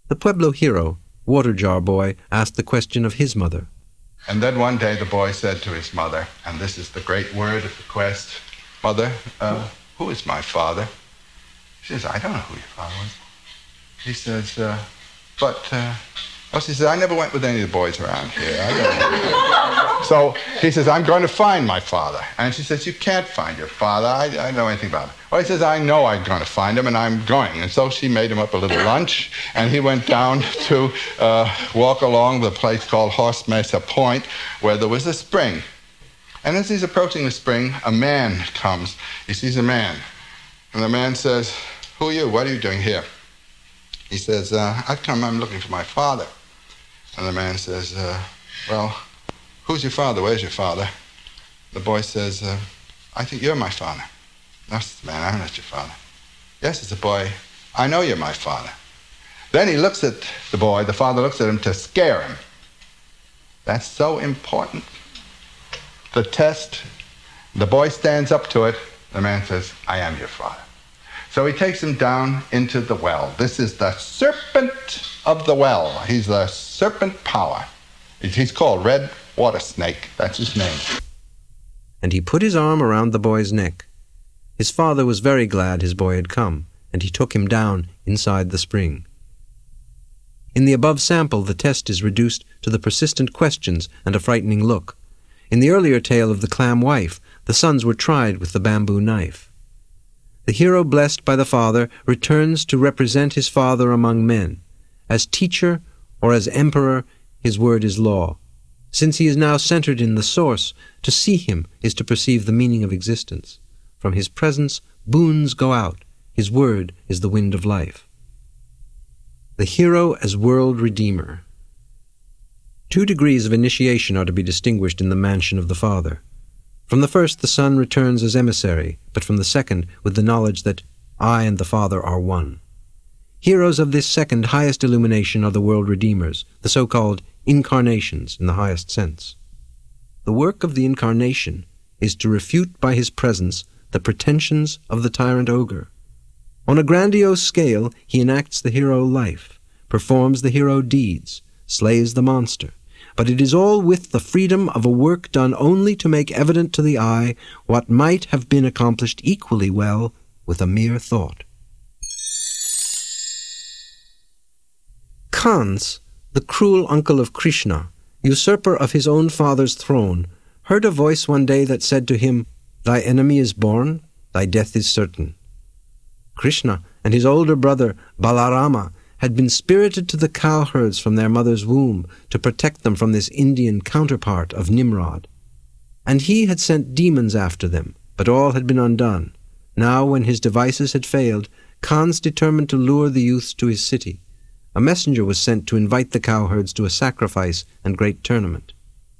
The Pueblo hero, Water Jar Boy, asked the question of his mother. And then one day the boy said to his mother, and this is the great word of the quest, "Mother, who is my father?" She says, "I don't know who your father was." He says, she says, "I never went with any of the boys around here. I don't know." So he says, "I'm going to find my father." And she says, "You can't find your father. I don't know anything about him." Well, he says, "I know I'm going to find him, and I'm going." And so she made him up a little lunch, and he went down to walk along the place called Horse Mesa Point, where there was a spring. And as he's approaching the spring, a man comes. He sees a man. And the man says, "Who are you? What are you doing here?" He says, I'm looking for my father." And the man says, "Well, who's your father? Where's your father?" The boy says, "I think you're my father." "No," says the man, "I'm not your father." "Yes," says the boy, "I know you're my father." Then he looks at the boy, the father looks at him to scare him. That's so important. The test, the boy stands up to it, the man says, "I am your father." So he takes him down into the well. This is the serpent of the well. He's the serpent power. He's called Red Water Snake. That's his name. And he put his arm around the boy's neck. His father was very glad his boy had come, and he took him down inside the spring. In the above sample, the test is reduced to the persistent questions and a frightening look. In the earlier tale of the clam wife, the sons were tried with the bamboo knife. The hero blessed by the father returns to represent his father among men. As teacher or as emperor, his word is law. Since he is now centered in the source, to see him is to perceive the meaning of existence. From his presence, boons go out. His word is the wind of life. The hero as world redeemer. 2 degrees of initiation are to be distinguished in the mansion of the father. From the first, the son returns as emissary, but from the second, with the knowledge that I and the Father are one. Heroes of this second highest illumination are the world redeemers, the so-called incarnations in the highest sense. The work of the incarnation is to refute by his presence the pretensions of the tyrant ogre. On a grandiose scale, he enacts the hero life, performs the hero deeds, slays the monster, but it is all with the freedom of a work done only to make evident to the eye what might have been accomplished equally well with a mere thought. Kans, the cruel uncle of Krishna, usurper of his own father's throne, heard a voice one day that said to him, "Thy enemy is born, thy death is certain." Krishna and his older brother Balarama had been spirited to the cowherds from their mother's womb to protect them from this Indian counterpart of Nimrod. And he had sent demons after them, but all had been undone. Now, when his devices had failed, Kans determined to lure the youths to his city. A messenger was sent to invite the cowherds to a sacrifice and great tournament.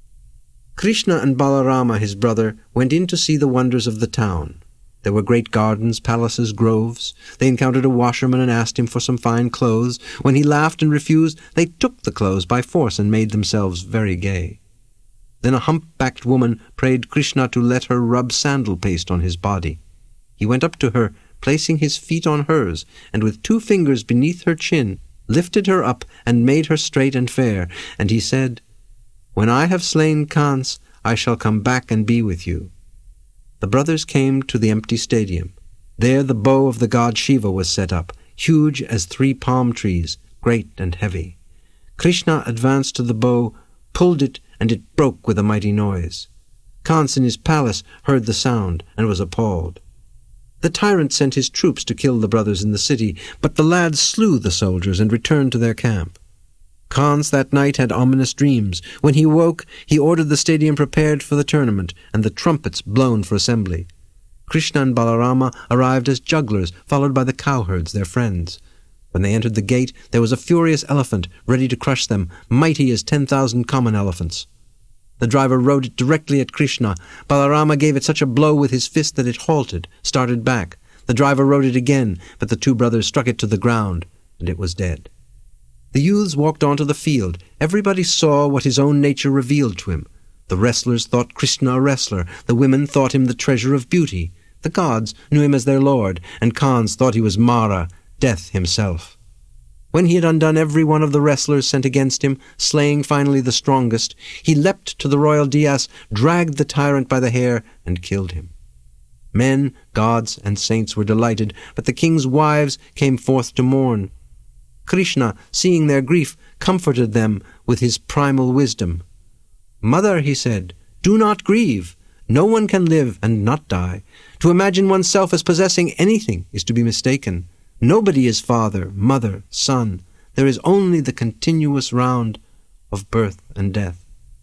Krishna and Balarama, his brother, went in to see the wonders of the town. There were great gardens, palaces, groves. They encountered a washerman and asked him for some fine clothes. When he laughed and refused, they took the clothes by force and made themselves very gay. Then a hump-backed woman prayed Krishna to let her rub sandal paste on his body. He went up to her, placing his feet on hers, and with 2 fingers beneath her chin, lifted her up and made her straight and fair. And he said, "When I have slain Kans, I shall come back and be with you." The brothers came to the empty stadium. There the bow of the god Shiva was set up, huge as 3 palm trees, great and heavy. Krishna advanced to the bow, pulled it, and it broke with a mighty noise. Kans in his palace heard the sound and was appalled. The tyrant sent his troops to kill the brothers in the city, but the lads slew the soldiers and returned to their camp. Kans that night had ominous dreams. When he woke, he ordered the stadium prepared for the tournament and the trumpets blown for assembly. Krishna and Balarama arrived as jugglers, followed by the cowherds, their friends. When they entered the gate, there was a furious elephant ready to crush them, mighty as 10,000 common elephants. The driver rode it directly at Krishna. Balarama gave it such a blow with his fist that it halted, started back. The driver rode it again, but the 2 brothers struck it to the ground, and it was dead. The youths walked onto the field. Everybody saw what his own nature revealed to him. The wrestlers thought Krishna a wrestler. The women thought him the treasure of beauty. The gods knew him as their lord, and Kans thought he was Mara, death himself. When he had undone every one of the wrestlers sent against him, slaying finally the strongest, he leapt to the royal dais, dragged the tyrant by the hair, and killed him. Men, gods, and saints were delighted, but the king's wives came forth to mourn. Krishna, seeing their grief, comforted them with his primal wisdom. "Mother," he said, "do not grieve. No one can live and not die. To imagine oneself as possessing anything is to be mistaken. Nobody is father, mother, son. There is only the continuous round of birth and death."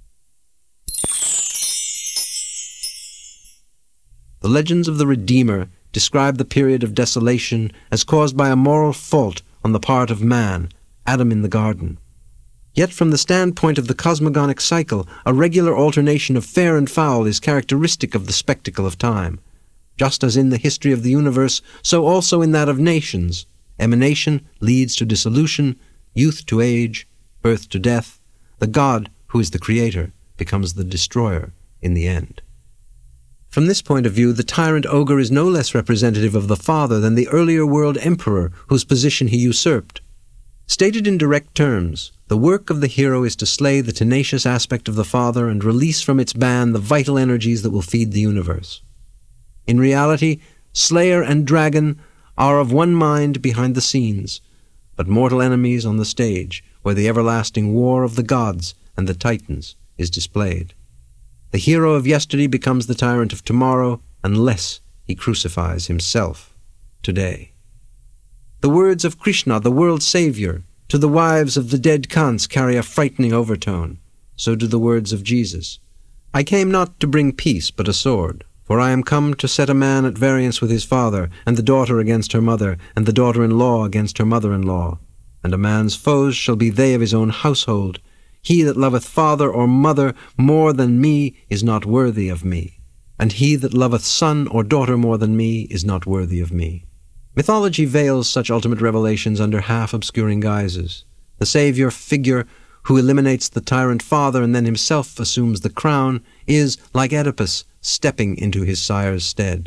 The legends of the Redeemer describe the period of desolation as caused by a moral fault on the part of man, Adam in the garden. Yet from the standpoint of the cosmogonic cycle, a regular alternation of fair and foul is characteristic of the spectacle of time. Just as in the history of the universe, so also in that of nations. Emanation leads to dissolution, youth to age, birth to death. The God, who is the creator, becomes the destroyer in the end. From this point of view, the tyrant ogre is no less representative of the father than the earlier world emperor whose position he usurped. Stated in direct terms, the work of the hero is to slay the tenacious aspect of the father and release from its ban the vital energies that will feed the universe. In reality, Slayer and Dragon are of one mind behind the scenes, but mortal enemies on the stage, where the everlasting war of the gods and the titans is displayed. The hero of yesterday becomes the tyrant of tomorrow unless he crucifies himself today. The words of Krishna, the world's savior, to the wives of the dead Kants carry a frightening overtone. So do the words of Jesus. "I came not to bring peace, but a sword. For I am come to set a man at variance with his father, and the daughter against her mother, and the daughter-in-law against her mother-in-law. And a man's foes shall be they of his own household. He that loveth father or mother more than me is not worthy of me. And he that loveth son or daughter more than me is not worthy of me." Mythology veils such ultimate revelations under half-obscuring guises. The savior figure, who eliminates the tyrant father and then himself assumes the crown, is, like Oedipus, stepping into his sire's stead.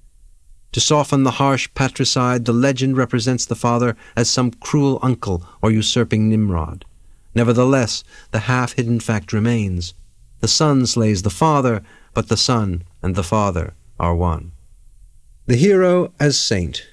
To soften the harsh patricide, the legend represents the father as some cruel uncle or usurping Nimrod. Nevertheless, the half-hidden fact remains. The son slays the father, but the son and the father are one. The hero as saint.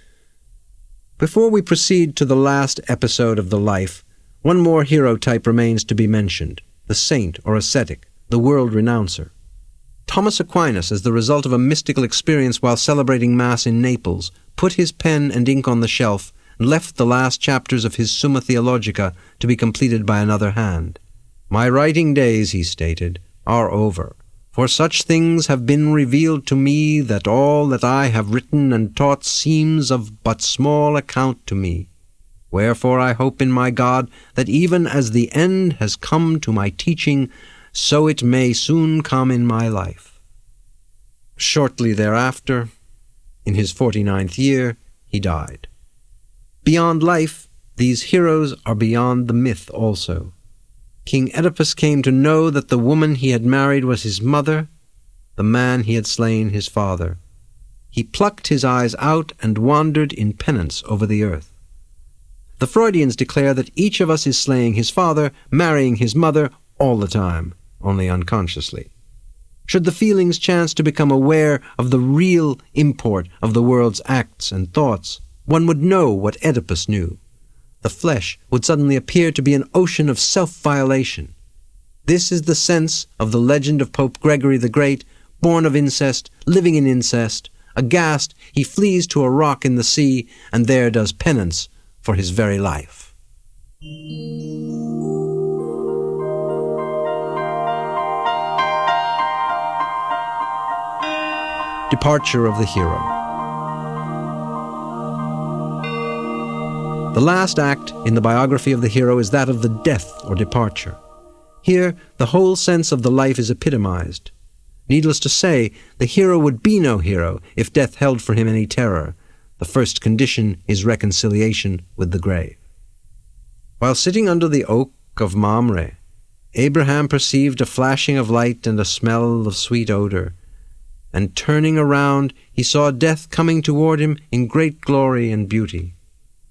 Before we proceed to the last episode of the life, one more hero type remains to be mentioned, the saint or ascetic, the world renouncer. Thomas Aquinas, as the result of a mystical experience while celebrating Mass in Naples, put his pen and ink on the shelf and left the last chapters of his Summa Theologica to be completed by another hand. "My writing days," he stated, "are over. For such things have been revealed to me that all that I have written and taught seems of but small account to me. Wherefore I hope in my God that even as the end has come to my teaching, so it may soon come in my life." Shortly thereafter, in his 49th year, he died. Beyond life, these heroes are beyond the myth also. King Oedipus came to know that the woman he had married was his mother, the man he had slain his father. He plucked his eyes out and wandered in penance over the earth. The Freudians declare that each of us is slaying his father, marrying his mother, all the time, only unconsciously. Should the feelings chance to become aware of the real import of the world's acts and thoughts, one would know what Oedipus knew. The flesh would suddenly appear to be an ocean of self-violation. This is the sense of the legend of Pope Gregory the Great, born of incest, living in incest. Aghast, he flees to a rock in the sea, and there does penance for his very life. Departure of the hero. The last act in the biography of the hero is that of the death or departure. Here, the whole sense of the life is epitomized. Needless to say, the hero would be no hero if death held for him any terror. The first condition is reconciliation with the grave. While sitting under the oak of Mamre, Abraham perceived a flashing of light and a smell of sweet odor. And turning around, he saw death coming toward him in great glory and beauty.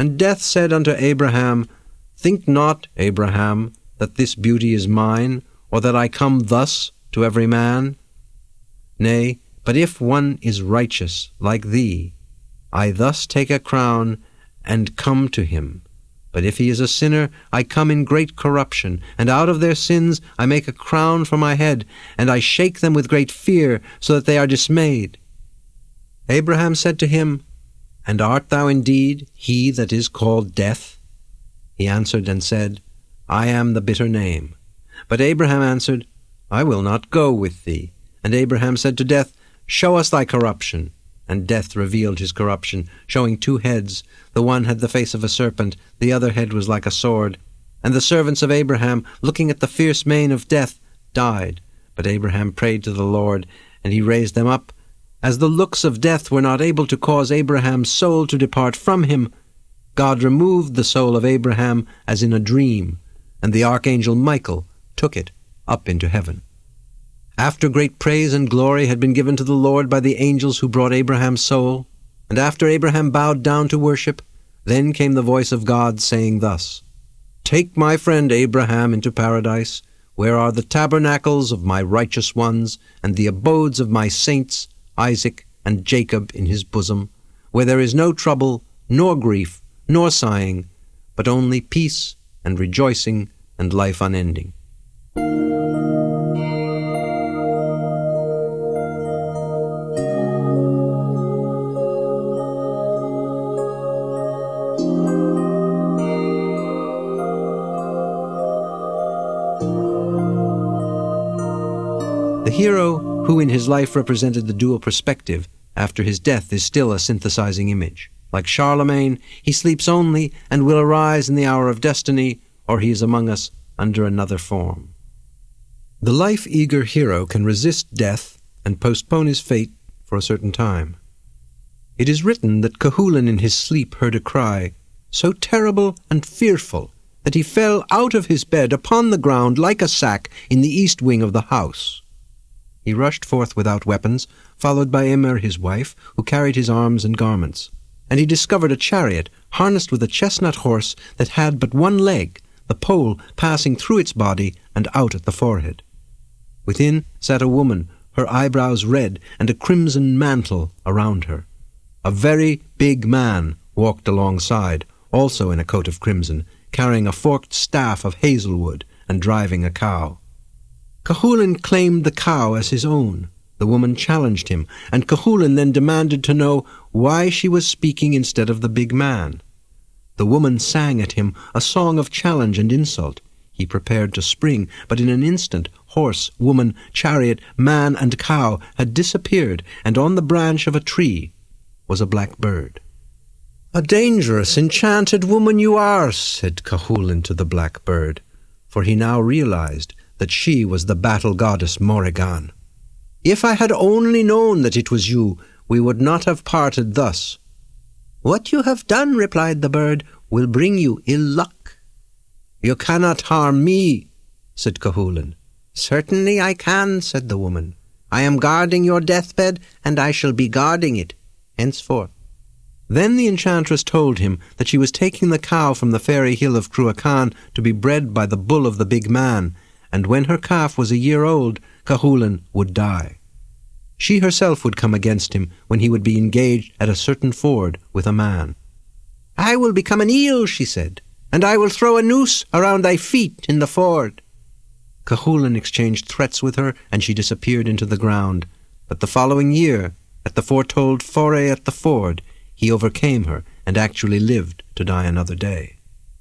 And death said unto Abraham, Think not, Abraham, that this beauty is mine, or that I come thus to every man. Nay, but if one is righteous like thee, I thus take a crown and come to him. But if he is a sinner, I come in great corruption, and out of their sins I make a crown for my head, and I shake them with great fear, so that they are dismayed. Abraham said to him, And art thou indeed he that is called Death? He answered and said, I am the bitter name. But Abraham answered, I will not go with thee. And Abraham said to Death, Show us thy corruption. And Death revealed his corruption, showing 2 heads. The one had the face of a serpent, the other head was like a sword. And the servants of Abraham, looking at the fierce mane of Death, died. But Abraham prayed to the Lord, and he raised them up. As the looks of Death were not able to cause Abraham's soul to depart from him, God removed the soul of Abraham as in a dream, and the archangel Michael took it up into heaven. After great praise and glory had been given to the Lord by the angels who brought Abraham's soul, and after Abraham bowed down to worship, then came the voice of God saying thus, Take my friend Abraham into paradise, where are the tabernacles of my righteous ones, and the abodes of my saints, Isaac and Jacob in his bosom, where there is no trouble, nor grief, nor sighing, but only peace and rejoicing and life unending. The hero, who in his life represented the dual perspective, after his death is still a synthesizing image. Like Charlemagne, he sleeps only and will arise in the hour of destiny, or he is among us under another form. The life-eager hero can resist death and postpone his fate for a certain time. It is written that Cuchulainn in his sleep heard a cry, so terrible and fearful that he fell out of his bed upon the ground like a sack in the east wing of the house. He rushed forth without weapons, followed by Emer his wife, who carried his arms and garments. And he discovered a chariot harnessed with a chestnut horse that had but one leg, the pole passing through its body and out at the forehead. Within sat a woman, her eyebrows red, and a crimson mantle around her. A very big man walked alongside, also in a coat of crimson, carrying a forked staff of hazelwood and driving a cow. Cuchulainn claimed the cow as his own. The woman challenged him, and Cuchulainn then demanded to know why she was speaking instead of the big man. The woman sang at him a song of challenge and insult. He prepared to spring, but in an instant horse, woman, chariot, man, and cow had disappeared, and on the branch of a tree was a black bird. "A dangerous, enchanted woman you are," said Cuchulainn to the black bird, for he now realized that she was the battle goddess Morrigan. "If I had only known that it was you, we would not have parted thus." "What you have done," replied the bird, "will bring you ill luck." "You cannot harm me," said Cuchulainn. "Certainly I can," said the woman. "I am guarding your deathbed, and I shall be guarding it henceforth." Then the enchantress told him that she was taking the cow from the fairy hill of Cruachan to be bred by the bull of the big man, and when her calf was a year old, Cuchulainn would die. She herself would come against him when he would be engaged at a certain ford with a man. "I will become an eel," she said, "and I will throw a noose around thy feet in the ford." Cuchulainn exchanged threats with her, and she disappeared into the ground. But the following year, at the foretold foray at the ford, he overcame her and actually lived to die another day.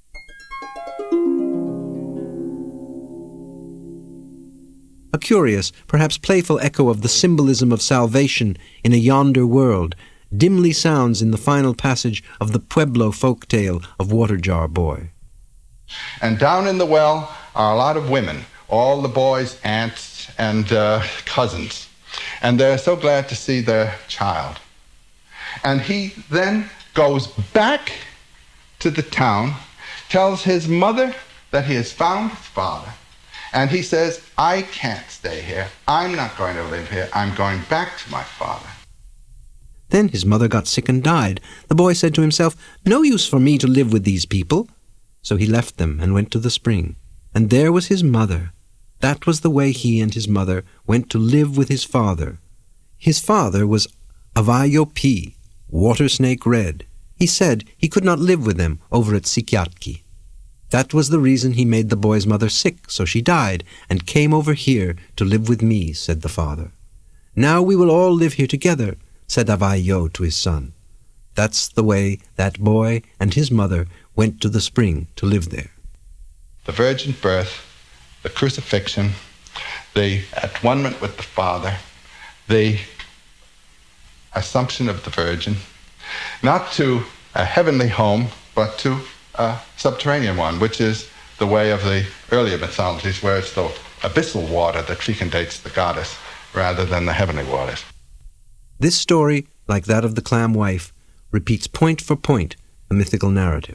A curious, perhaps playful echo of the symbolism of salvation in a yonder world dimly sounds in the final passage of the Pueblo folk tale of Water Jar Boy. And down in the well are a lot of women, all the boys' aunts and cousins. And they're so glad to see their child. And he then goes back to the town, tells his mother that he has found his father, and he says, "I can't stay here. I'm not going to live here. I'm going back to my father." Then his mother got sick and died. The boy said to himself, "No use for me to live with these people." So he left them and went to the spring. And there was his mother. That was the way he and his mother went to live with his father. His father was Avayopi, water snake red. He said he could not live with them over at Sikyatki. That was the reason he made the boy's mother sick, so she died and came over here to live with me, said the father. Now we will all live here together, said Avayo to his son. That's the way that boy and his mother went to the spring to live there. The virgin birth, the crucifixion, the at-one-ment with the Father, the assumption of the Virgin, not to a heavenly home, but to a subterranean one, which is the way of the earlier mythologies, where it's the abyssal water that fecundates the goddess rather than the heavenly waters. This story, like that of the clam wife, repeats point for point the mythical narrative.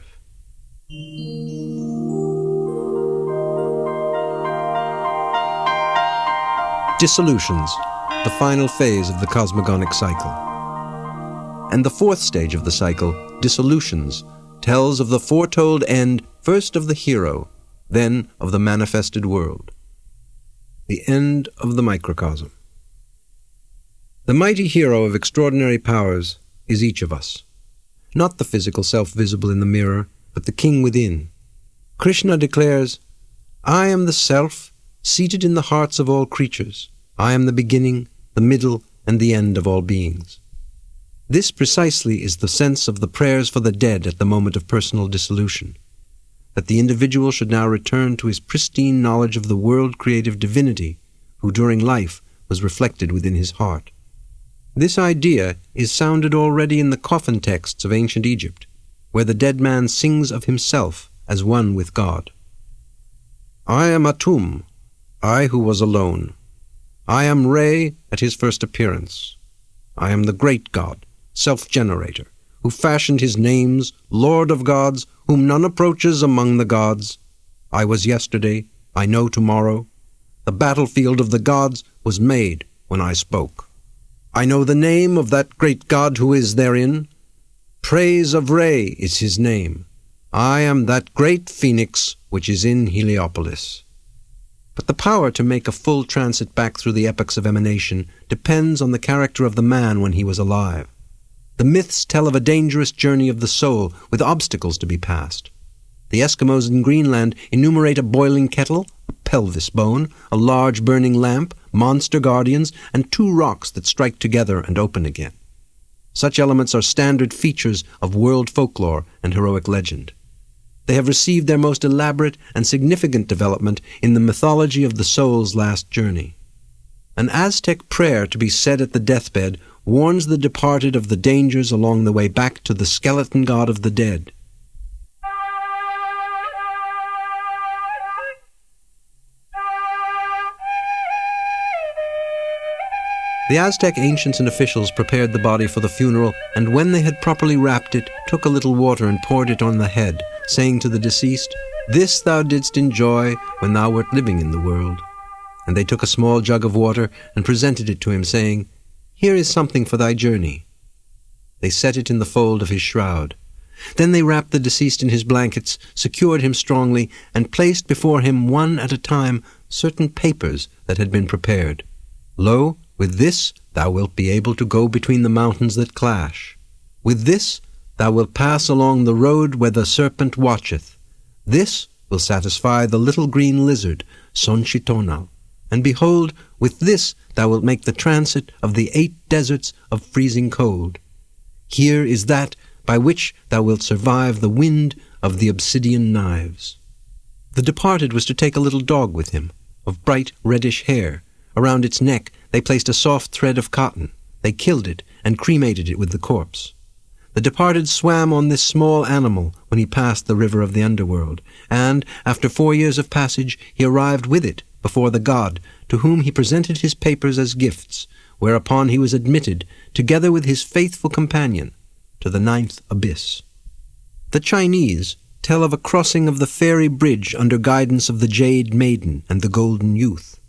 Dissolutions, the final phase of the cosmogonic cycle. And the fourth stage of the cycle, dissolutions, tells of the foretold end, first of the hero, then of the manifested world. The end of the microcosm. The mighty hero of extraordinary powers is each of us. Not the physical self visible in the mirror, but the king within. Krishna declares, "I am the self, seated in the hearts of all creatures. I am the beginning, the middle, and the end of all beings." This precisely is the sense of the prayers for the dead at the moment of personal dissolution, that the individual should now return to his pristine knowledge of the world-creative divinity, who during life was reflected within his heart. This idea is sounded already in the coffin texts of ancient Egypt, where the dead man sings of himself as one with God. "I am Atum, I who was alone. I am Re at his first appearance. I am the great God, self-generator, who fashioned his names, Lord of gods, whom none approaches among the gods. I was yesterday, I know tomorrow. The battlefield of the gods was made when I spoke. I know the name of that great God who is therein. Praise of Re is his name. I am that great phoenix which is in Heliopolis." But the power to make a full transit back through the epochs of emanation depends on the character of the man when he was alive. The myths tell of a dangerous journey of the soul with obstacles to be passed. The Eskimos in Greenland enumerate a boiling kettle, a pelvis bone, a large burning lamp, monster guardians, and 2 rocks that strike together and open again. Such elements are standard features of world folklore and heroic legend. They have received their most elaborate and significant development in the mythology of the soul's last journey. An Aztec prayer to be said at the deathbed warns the departed of the dangers along the way back to the skeleton god of the dead. The Aztec ancients and officials prepared the body for the funeral, and when they had properly wrapped it, took a little water and poured it on the head, saying to the deceased, "This thou didst enjoy when thou wert living in the world." And they took a small jug of water and presented it to him, saying, "Here is something for thy journey." They set it in the fold of his shroud. Then they wrapped the deceased in his blankets, secured him strongly, and placed before him one at a time certain papers that had been prepared. "Lo, with this thou wilt be able to go between the mountains that clash. With this thou wilt pass along the road where the serpent watcheth. This will satisfy the little green lizard, Sonchitonal. And behold, with this thou wilt make the transit of the 8 deserts of freezing cold. Here is that by which thou wilt survive the wind of the obsidian knives." The departed was to take a little dog with him, of bright reddish hair. Around its neck they placed a soft thread of cotton. They killed it and cremated it with the corpse. The departed swam on this small animal when he passed the river of the underworld, and, after 4 years of passage, he arrived with it before the god, to whom he presented his papers as gifts, whereupon he was admitted, together with his faithful companion, to the 9th abyss. The Chinese tell of a crossing of the fairy bridge under guidance of the Jade Maiden and the Golden Youth.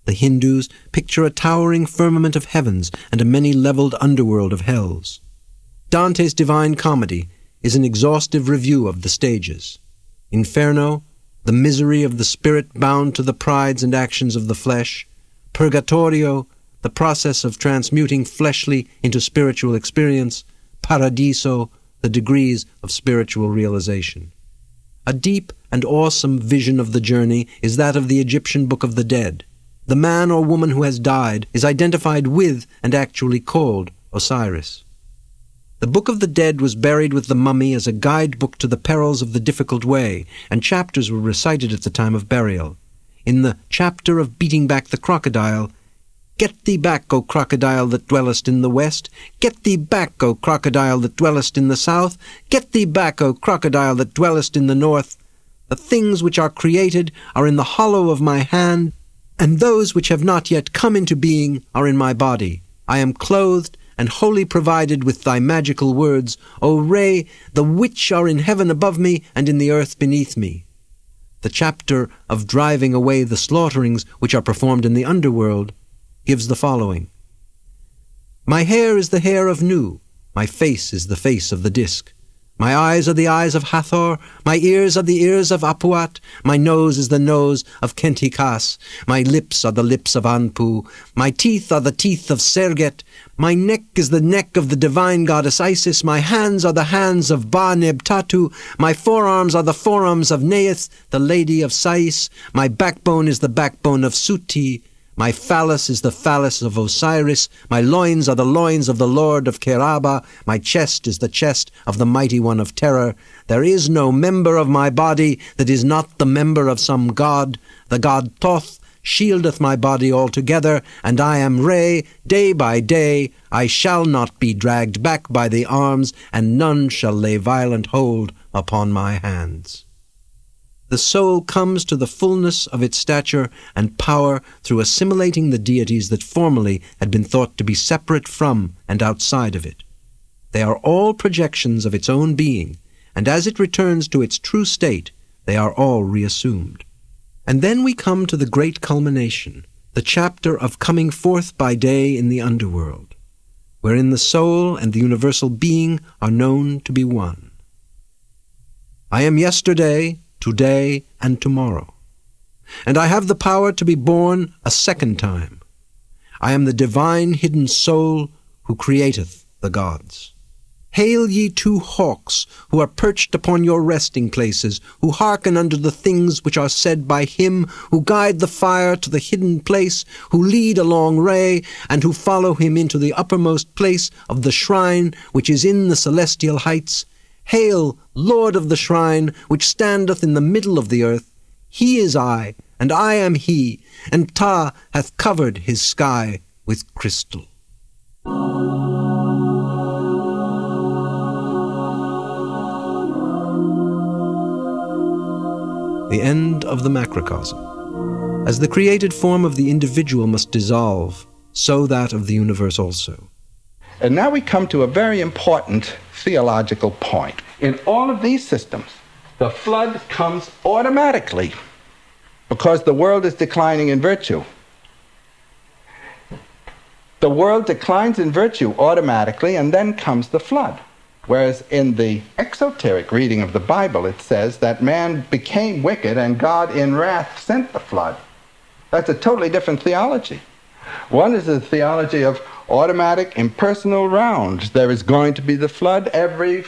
The Hindus picture a towering firmament of heavens and a many-leveled underworld of hells. Dante's Divine Comedy is an exhaustive review of the stages. Inferno, the misery of the spirit bound to the prides and actions of the flesh. Purgatorio, the process of transmuting fleshly into spiritual experience. Paradiso, the degrees of spiritual realization. A deep and awesome vision of the journey is that of the Egyptian Book of the Dead. The man or woman who has died is identified with and actually called Osiris. The Book of the Dead was buried with the mummy as a guidebook to the perils of the difficult way, and chapters were recited at the time of burial. In the chapter of beating back the crocodile, "Get thee back, O crocodile that dwellest in the west! Get thee back, O crocodile that dwellest in the south! Get thee back, O crocodile that dwellest in the north! The things which are created are in the hollow of my hand, and those which have not yet come into being are in my body. I am clothed and wholly provided with thy magical words, O Re, the which are in heaven above me and in the earth beneath me." The chapter of driving away the slaughterings which are performed in the underworld gives the following. "My hair is the hair of Nu, my face is the face of the disk. My eyes are the eyes of Hathor, my ears are the ears of Apuat, my nose is the nose of Kentikas, my lips are the lips of Anpu, my teeth are the teeth of Serget, my neck is the neck of the divine goddess Isis, my hands are the hands of Ba-Neb-Tatu, my forearms are the forearms of Neith, the lady of Sais, my backbone is the backbone of Suti, my phallus is the phallus of Osiris, my loins are the loins of the Lord of Keraba, my chest is the chest of the mighty one of terror. There is no member of my body that is not the member of some god. The god Thoth shieldeth my body altogether, and I am Re, day by day. I shall not be dragged back by the arms, and none shall lay violent hold upon my hands. The soul comes to the fullness of its stature and power through assimilating the deities that formerly had been thought to be separate from and outside of it. They are all projections of its own being, and as it returns to its true state, they are all reassumed. And then we come to the great culmination, the chapter of coming forth by day in the underworld, wherein the soul and the universal being are known to be one. I am yesterday, today, and tomorrow, and I have the power to be born a second time. I am the divine hidden soul who createth the gods. Hail ye two hawks, who are perched upon your resting places, who hearken unto the things which are said by him, who guide the fire to the hidden place, who lead along Re, and who follow him into the uppermost place of the shrine which is in the celestial heights. Hail, Lord of the shrine, which standeth in the middle of the earth. He is I, and I am he, and Ptah hath covered his sky with crystal. The end of the macrocosm. As the created form of the individual must dissolve, so that of the universe also. And now we come to a very important theological point. In all of these systems, the flood comes automatically because the world is declining in virtue. The world declines in virtue automatically, and then comes the flood. Whereas in the exoteric reading of the Bible, it says that man became wicked and God in wrath sent the flood. That's a totally different theology. One is the theology of automatic, impersonal rounds. There is going to be the flood every,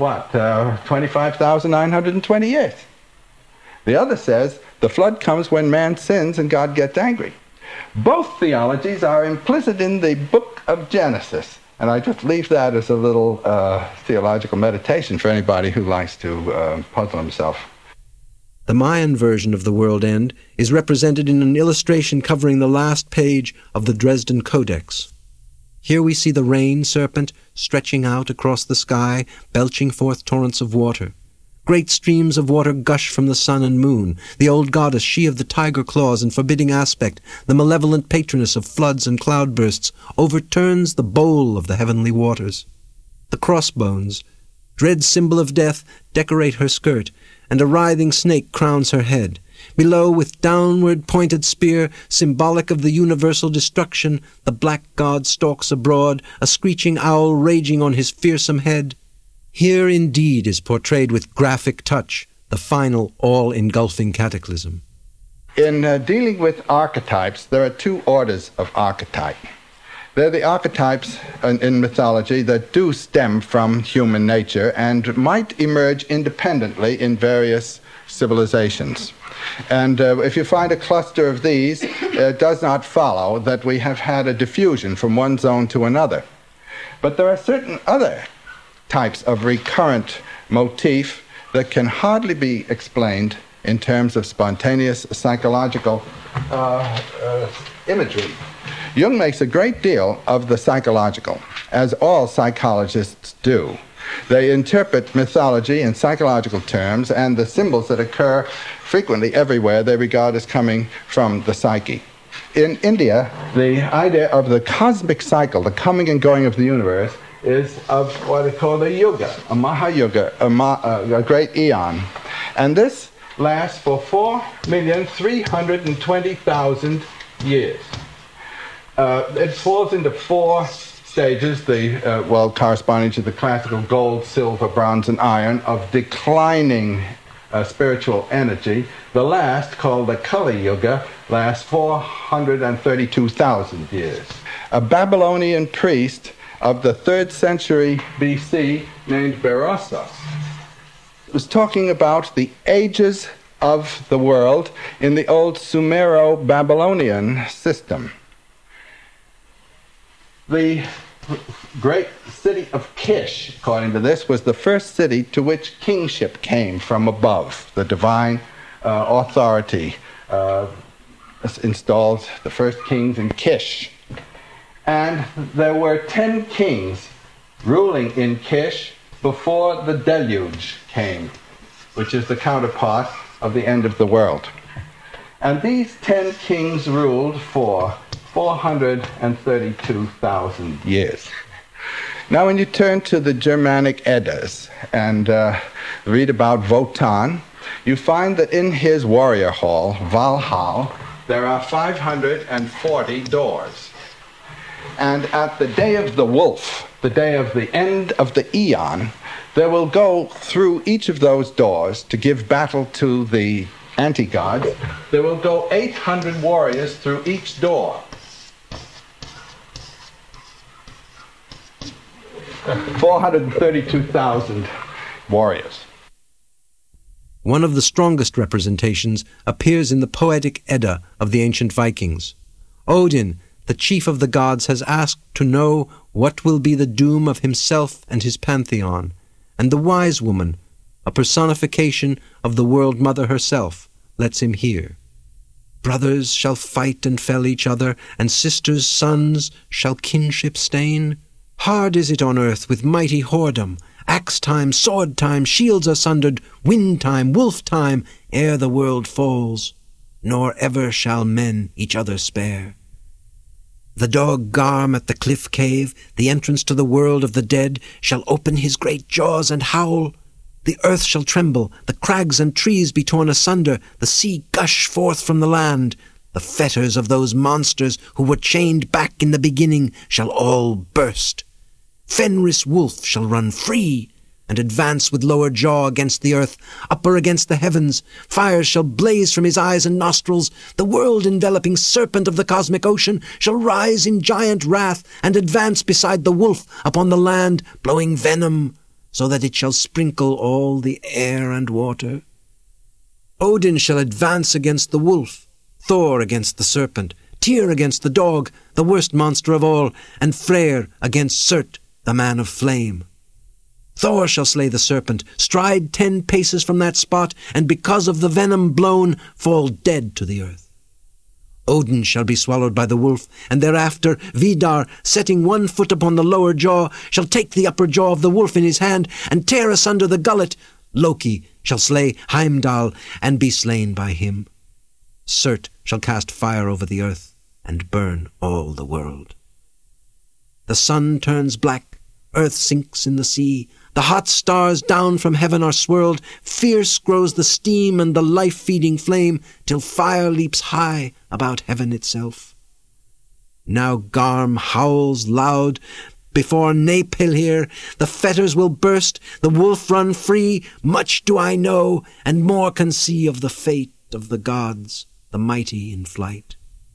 25,920 years. The other says the flood comes when man sins and God gets angry. Both theologies are implicit in the book of Genesis. And I just leave that as a little theological meditation for anybody who likes to puzzle himself. The Mayan version of the world end is represented in an illustration covering the last page of the Dresden Codex. Here we see the rain serpent stretching out across the sky, belching forth torrents of water. Great streams of water gush from the sun and moon. The old goddess, she of the tiger claws and forbidding aspect, the malevolent patroness of floods and cloudbursts, overturns the bowl of the heavenly waters. The crossbones, dread symbol of death, decorate her skirt, and a writhing snake crowns her head. Below, with downward pointed spear, symbolic of the universal destruction, the black god stalks abroad, a screeching owl raging on his fearsome head. Here indeed is portrayed with graphic touch the final all-engulfing cataclysm. In dealing with archetypes, there are two orders of archetype. They're the archetypes in mythology that do stem from human nature and might emerge independently in various civilizations. And if you find a cluster of these, it does not follow that we have had a diffusion from one zone to another. But there are certain other types of recurrent motif that can hardly be explained in terms of spontaneous psychological imagery. Jung makes a great deal of the psychological, as all psychologists do. They interpret mythology in psychological terms, and the symbols that occur frequently everywhere they regard as coming from the psyche. In India, the idea of the cosmic cycle, the coming and going of the universe, is of what is called a yuga, a Mahayuga, a great eon. And this lasts for 4,320,000 years. It falls into four stages, corresponding to the classical gold, silver, bronze, and iron, of declining spiritual energy. The last, called the Kali Yuga, lasts 432,000 years. A Babylonian priest of the 3rd century BC named Berosus was talking about the ages of the world in the old Sumero-Babylonian system. The great city of Kish, according to this, was the first city to which kingship came from above. The divine authority installed the first kings in Kish. And there were 10 kings ruling in Kish before the deluge came, which is the counterpart of the end of the world. And these 10 kings ruled for 432,000 years. Now when you turn to the Germanic Eddas and read about Wotan, you find that in his warrior hall, Valhall, there are 540 doors. And at the day of the wolf, the day of the end of the eon, there will go through each of those doors to give battle to the anti-gods. There will go 800 warriors through each door. 432,000 warriors. One of the strongest representations appears in the poetic Edda of the ancient Vikings. Odin, the chief of the gods, has asked to know what will be the doom of himself and his pantheon, and the wise woman, a personification of the World Mother herself, lets him hear. Brothers shall fight and fell each other, and sisters' sons shall kinship stain. Hard is it on earth with mighty whoredom, axe time, sword time, shields are sundered, wind time, wolf time, ere the world falls, nor ever shall men each other spare. The dog Garm at the cliff cave, the entrance to the world of the dead, shall open his great jaws and howl. The earth shall tremble, the crags and trees be torn asunder, the sea gush forth from the land. The fetters of those monsters who were chained back in the beginning shall all burst. Fenris wolf shall run free, and advance with lower jaw against the earth, upper against the heavens. Fires shall blaze from his eyes and nostrils. The world-enveloping serpent of the cosmic ocean shall rise in giant wrath, and advance beside the wolf upon the land, blowing venom, so that it shall sprinkle all the air and water. Odin shall advance against the wolf, Thor against the serpent, Tyr against the dog, the worst monster of all, and Freyr against Surt, the man of flame. Thor shall slay the serpent, stride 10 paces from that spot, and because of the venom blown, fall dead to the earth. Odin shall be swallowed by the wolf, and thereafter Vidar, setting one foot upon the lower jaw, shall take the upper jaw of the wolf in his hand, and tear asunder the gullet. Loki shall slay Heimdall, and be slain by him. Surt shall cast fire over the earth, and burn all the world. The sun turns black, Earth sinks in the sea. The hot stars down from heaven are swirled. Fierce grows the steam and the life-feeding flame, till fire leaps high about heaven itself. Now Garm howls loud before Napilhir. The fetters will burst, the wolf run free. Much do I know, and more can see of the fate of the gods, the mighty in flight.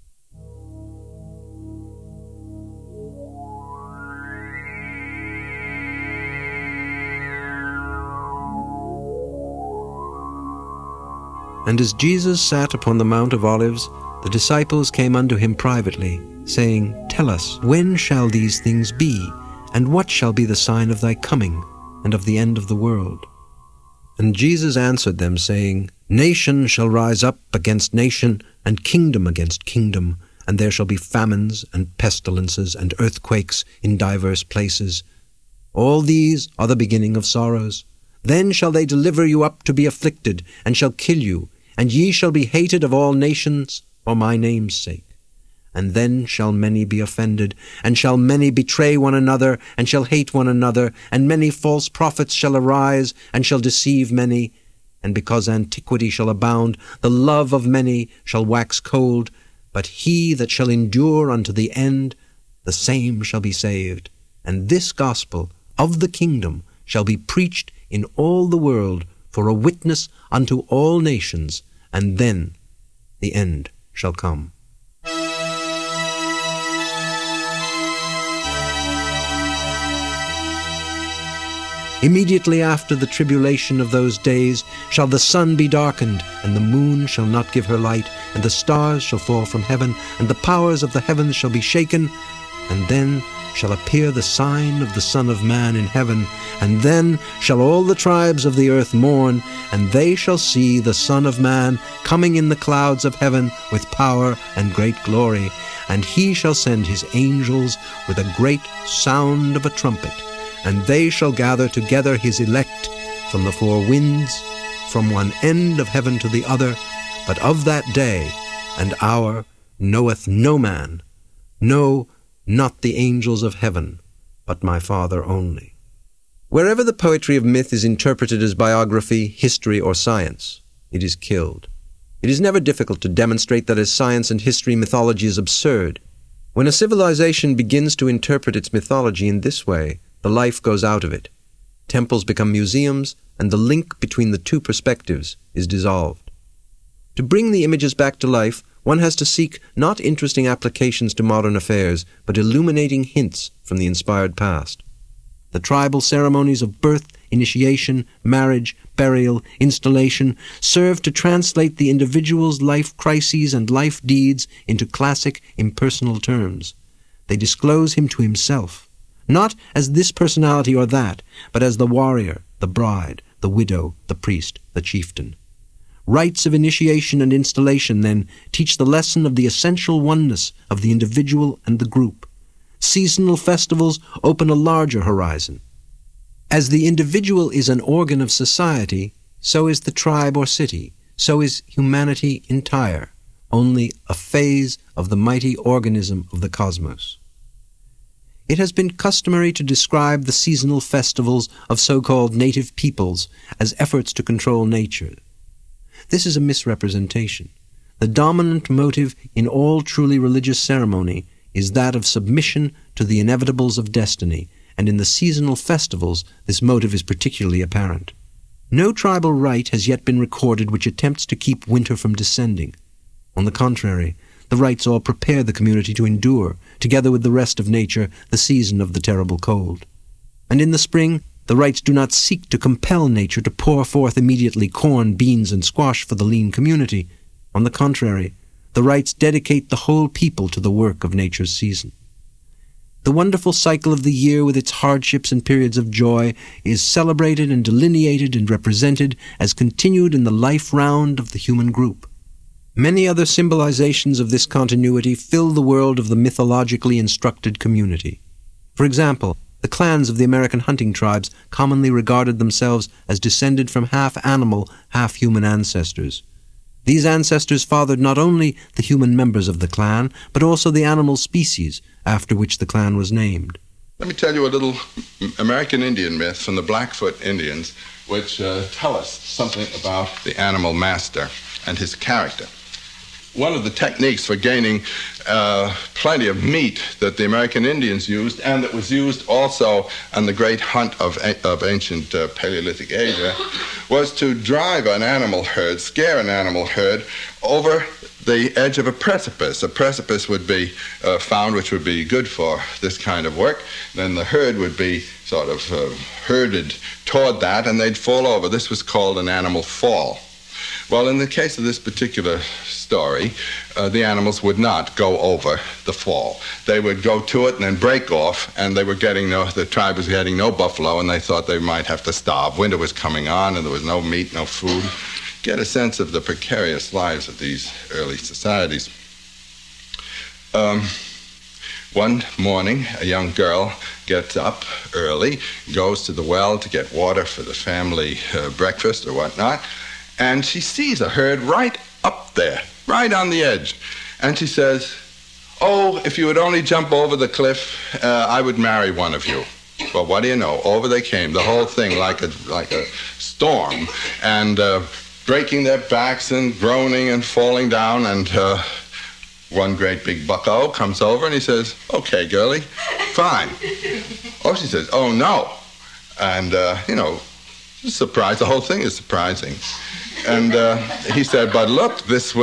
And as Jesus sat upon the Mount of Olives, the disciples came unto him privately, saying, Tell us, when shall these things be? And what shall be the sign of thy coming, and of the end of the world? And Jesus answered them, saying, Nation shall rise up against nation, and kingdom against kingdom, and there shall be famines, and pestilences, and earthquakes in divers places. All these are the beginning of sorrows. Then shall they deliver you up to be afflicted, and shall kill you, and ye shall be hated of all nations for my name's sake. And then shall many be offended, and shall many betray one another, and shall hate one another, and many false prophets shall arise, and shall deceive many. And because antiquity shall abound, the love of many shall wax cold. But he that shall endure unto the end, the same shall be saved. And this gospel of the kingdom shall be preached in all the world for a witness unto all nations, and then the end shall come. Immediately after the tribulation of those days shall the sun be darkened, and the moon shall not give her light, and the stars shall fall from heaven, and the powers of the heavens shall be shaken. And then shall appear the sign of the Son of Man in heaven, and then shall all the tribes of the earth mourn, and they shall see the Son of Man coming in the clouds of heaven with power and great glory. And he shall send his angels with a great sound of a trumpet, and they shall gather together his elect from the four winds, from one end of heaven to the other. But of that day and hour knoweth no man, no, not the angels of heaven, but my Father only. Wherever the poetry of myth is interpreted as biography, history, or science, it is killed. It is never difficult to demonstrate that as science and history, mythology is absurd. When a civilization begins to interpret its mythology in this way, the life goes out of it. Temples become museums, and the link between the two perspectives is dissolved. To bring the images back to life, one has to seek not interesting applications to modern affairs, but illuminating hints from the inspired past. The tribal ceremonies of birth, initiation, marriage, burial, installation serve to translate the individual's life crises and life deeds into classic, impersonal terms. They disclose him to himself, not as this personality or that, but as the warrior, the bride, the widow, the priest, the chieftain. Rites of initiation and installation, then, teach the lesson of the essential oneness of the individual and the group. Seasonal festivals open a larger horizon. As the individual is an organ of society, so is the tribe or city, so is humanity entire, only a phase of the mighty organism of the cosmos. It has been customary to describe the seasonal festivals of so-called native peoples as efforts to control nature. This is a misrepresentation. The dominant motive in all truly religious ceremony is that of submission to the inevitables of destiny, and in the seasonal festivals this motive is particularly apparent. No tribal rite has yet been recorded which attempts to keep winter from descending. On the contrary, the rites all prepare the community to endure, together with the rest of nature, the season of the terrible cold. And in the spring, the rites do not seek to compel nature to pour forth immediately corn, beans, and squash for the lean community. On the contrary, the rites dedicate the whole people to the work of nature's season. The wonderful cycle of the year with its hardships and periods of joy is celebrated and delineated and represented as continued in the life round of the human group. Many other symbolizations of this continuity fill the world of the mythologically instructed community. For example, the clans of the American hunting tribes commonly regarded themselves as descended from half-animal, half-human ancestors. These ancestors fathered not only the human members of the clan, but also the animal species after which the clan was named. Let me tell you a little American Indian myth from the Blackfoot Indians, which tell us something about the animal master and his character. One of the techniques for gaining plenty of meat that the American Indians used, and that was used also on the great hunt of ancient Paleolithic Asia, was to drive an animal herd, scare an animal herd over the edge of a precipice. A precipice would be found which would be good for this kind of work. Then the herd would be sort of herded toward that, and they'd fall over. This was called an animal fall. Well, in the case of this particular story, the animals would not go over the fall. They would go to it and then break off, and they were the tribe was getting no buffalo, and they thought they might have to starve. Winter was coming on, and there was no meat, no food. Get a sense of the precarious lives of these early societies. One morning, a young girl gets up early, goes to the well to get water for the family breakfast or whatnot, and she sees a herd right up there, right on the edge. And she says, "Oh, if you would only jump over the cliff, I would marry one of you." Well, what do you know? Over they came, the whole thing like a storm, and breaking their backs and groaning and falling down, and one great big bucko comes over and he says, "Okay, girlie, fine." Oh, she says, "Oh, no." And, surprise, the whole thing is surprising. And he said, "But look,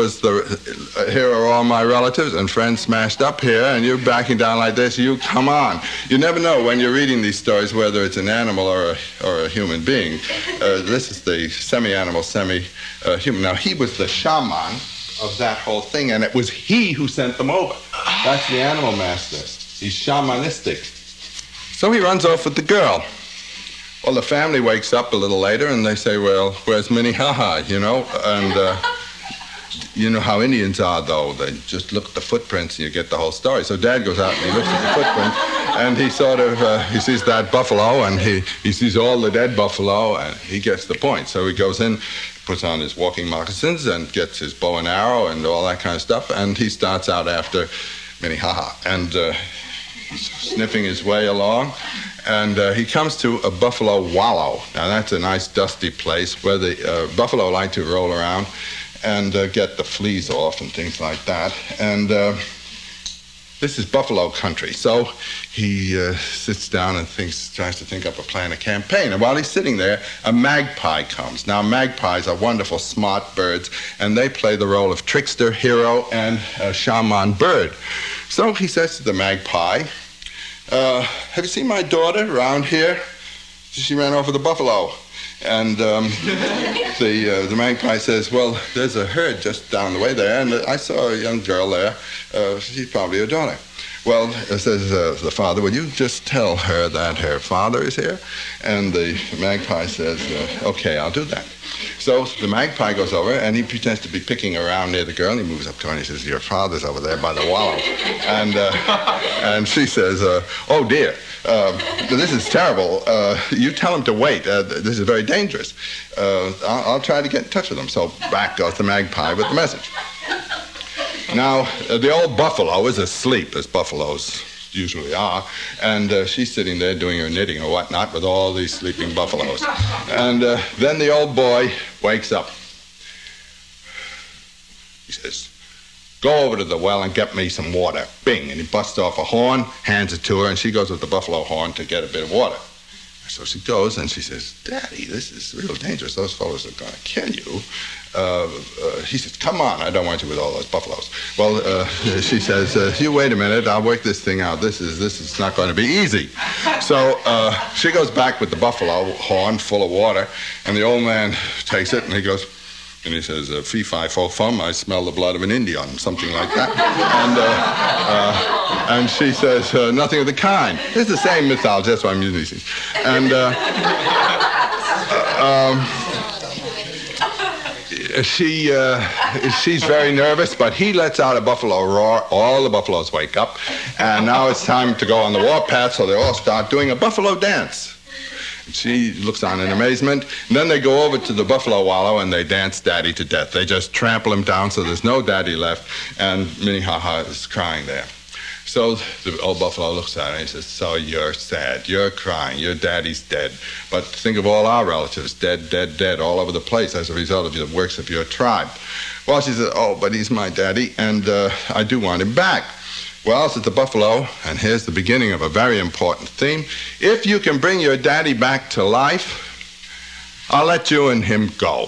here are all my relatives and friends smashed up here, and you're backing down like this. You come on." You never know when you're reading these stories whether it's an animal or a human being. This is the semi-animal, semi-human. Now, he was the shaman of that whole thing, and it was he who sent them over. That's the animal master. He's shamanistic. So he runs off with the girl. Well, the family wakes up a little later, and they say, "Well, where's Minnehaha?" And you know how Indians are, though. They just look at the footprints, and you get the whole story. So Dad goes out, and he looks at the footprints, and he he sees that buffalo, and he sees all the dead buffalo, and he gets the point. So he goes in, puts on his walking moccasins, and gets his bow and arrow and all that kind of stuff, and he starts out after Minnehaha. And he's sniffing his way along, and he comes to a buffalo wallow. Now, that's a nice dusty place where the buffalo like to roll around and get the fleas off and things like that. And this is buffalo country. So he sits down and tries to think up a plan, a campaign. And while he's sitting there, a magpie comes. Now, magpies are wonderful, smart birds, and they play the role of trickster, hero, and shaman bird. So he says to the magpie, "Have you seen my daughter around here? She ran off with a buffalo." And the magpie says, "Well, there's a herd just down the way there, and I saw a young girl there. She's probably your daughter." "Well," says the father, "would you just tell her that her father is here?" And the magpie says, "Okay, I'll do that." So the magpie goes over, and he pretends to be picking around near the girl, and he moves up to her, and he says, "Your father's over there by the wallow." And she says, "Oh, dear, this is terrible. You tell him to wait. This is very dangerous. I'll try to get in touch with him." So back goes the magpie with the message. Now, the old buffalo is asleep, as buffaloes usually are, and she's sitting there doing her knitting or whatnot with all these sleeping buffaloes. And then the old boy wakes up. He says, "Go over to the well and get me some water." Bing, and he busts off a horn, hands it to her, and she goes with the buffalo horn to get a bit of water. So she goes, and she says, "Daddy, this is real dangerous. Those fellows are going to kill you." He says, "Come on, I don't want you with all those buffaloes." Well, she says, "You wait a minute, I'll work this thing out. This is not going to be easy." So she goes back with the buffalo horn full of water, and the old man takes it, and he goes, and he says, "Fee, fi, fo, fum, I smell the blood of an Indian," something like that. And she says, "Nothing of the kind." It's the same mythology, that's why I'm using these. And she's very nervous, but he lets out a buffalo roar. All the buffaloes wake up, and now it's time to go on the warpath, so they all start doing a buffalo dance. She looks on in amazement. And then they go over to the buffalo wallow and they dance Daddy to death. They just trample him down so there's no Daddy left, and Minnehaha is crying there. So the old buffalo looks at her and he says, so you're sad, you're crying, your daddy's dead. But think of all our relatives, dead, dead, dead, all over the place as a result of the works of your tribe. Well, she says, oh, but he's my daddy, and I do want him back. Well, says the buffalo, and here's the beginning of a very important theme. If you can bring your daddy back to life, I'll let you and him go.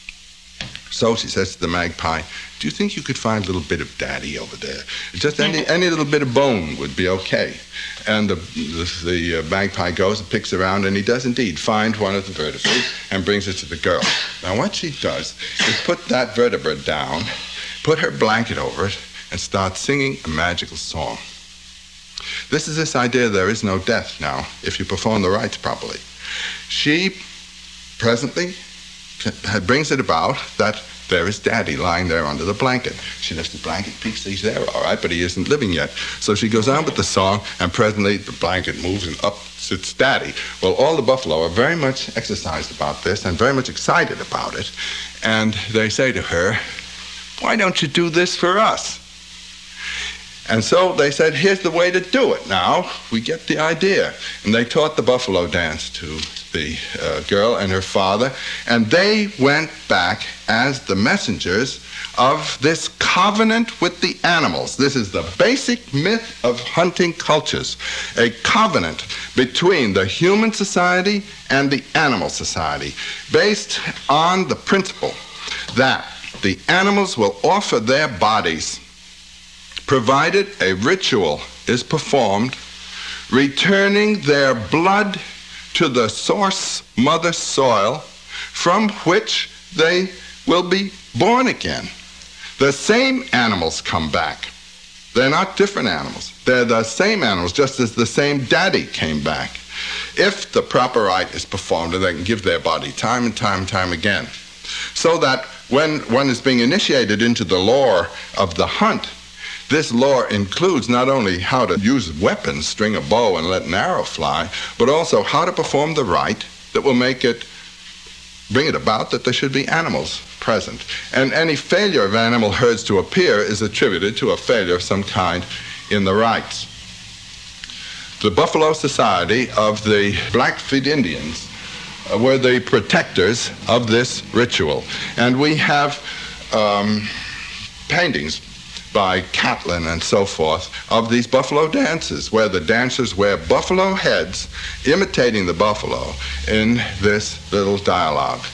So she says to the magpie, do you think you could find a little bit of daddy over there? Just any little bit of bone would be okay. And the magpie goes and picks around, and he does indeed find one of the vertebrae and brings it to the girl. Now what she does is put that vertebra down, put her blanket over it, and start singing a magical song. This is this idea there is no death now if you perform the rites properly. She presently brings it about that there is daddy lying there under the blanket. She lifts the blanket, thinks he's there, all right, but he isn't living yet. So she goes on with the song, and presently the blanket moves and up sits daddy. Well, all the buffalo are very much exercised about this and very much excited about it. And they say to her, why don't you do this for us? And so they said, here's the way to do it. Now, we get the idea. And they taught the buffalo dance to the girl and her father, and they went back as the messengers of this covenant with the animals. This is the basic myth of hunting cultures, a covenant between the human society and the animal society, based on the principle that the animals will offer their bodies provided a ritual is performed, returning their blood to the source mother soil from which they will be born again. The same animals come back. They're not different animals. They're the same animals, just as the same daddy came back. If the proper rite is performed, and they can give their body time and time and time again. So that when one is being initiated into the lore of the hunt, this lore includes not only how to use weapons, string a bow and let an arrow fly, but also how to perform the rite that will bring it about that there should be animals present. And any failure of animal herds to appear is attributed to a failure of some kind in the rites. The Buffalo Society of the Blackfeet Indians were the protectors of this ritual. And we have paintings by Catlin and so forth of these buffalo dances where the dancers wear buffalo heads imitating the buffalo in this little dialogue.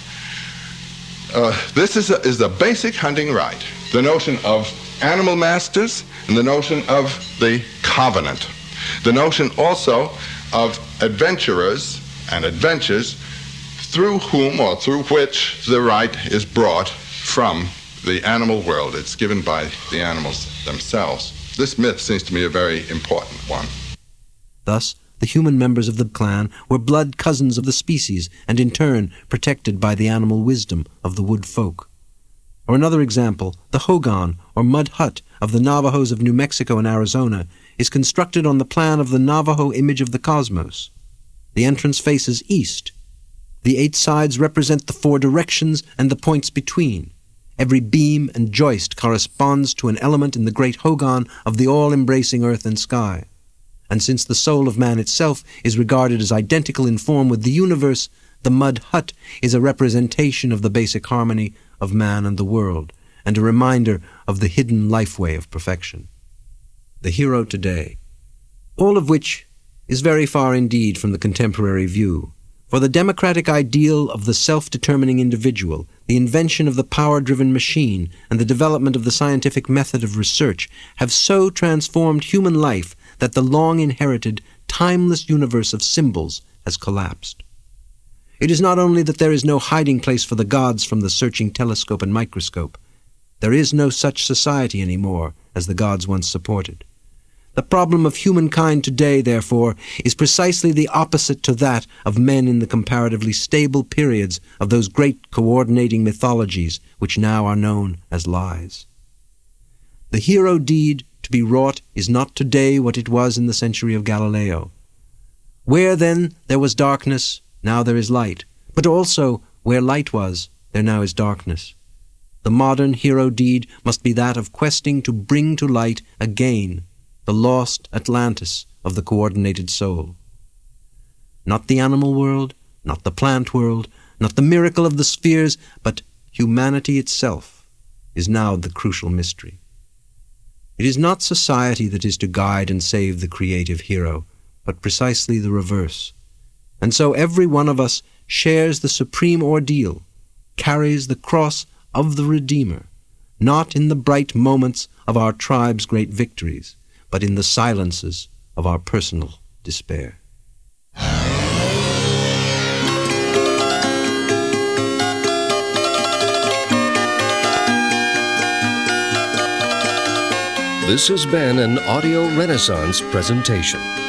This is the basic hunting rite, the notion of animal masters and the notion of the covenant, the notion also of adventurers and adventures through whom or through which the rite is brought from the animal world. It's given by the animals themselves. This myth seems to me a very important one. Thus, the human members of the clan were blood cousins of the species and in turn protected by the animal wisdom of the wood folk. Or another example, the hogan or mud hut of the Navajos of New Mexico and Arizona is constructed on the plan of the Navajo image of the cosmos. The entrance faces east. The 8 sides represent the 4 directions and the points between. Every beam and joist corresponds to an element in the great hogan of the all-embracing earth and sky. And since the soul of man itself is regarded as identical in form with the universe, the mud hut is a representation of the basic harmony of man and the world, and a reminder of the hidden life-way of perfection. The hero today. All of which is very far indeed from the contemporary view. For the democratic ideal of the self-determining individual, the invention of the power-driven machine, and the development of the scientific method of research have so transformed human life that the long-inherited, timeless universe of symbols has collapsed. It is not only that there is no hiding place for the gods from the searching telescope and microscope. There is no such society any more as the gods once supported. The problem of humankind today, therefore, is precisely the opposite to that of men in the comparatively stable periods of those great coordinating mythologies which now are known as lies. The hero deed to be wrought is not today what it was in the century of Galileo. Where then there was darkness, now there is light, but also where light was, there now is darkness. The modern hero deed must be that of questing to bring to light again the lost Atlantis of the coordinated soul. Not the animal world, not the plant world, not the miracle of the spheres, but humanity itself is now the crucial mystery. It is not society that is to guide and save the creative hero, but precisely the reverse. And so every one of us shares the supreme ordeal, carries the cross of the Redeemer, not in the bright moments of our tribe's great victories, but in the silences of our personal despair. This has been an Audio Renaissance presentation.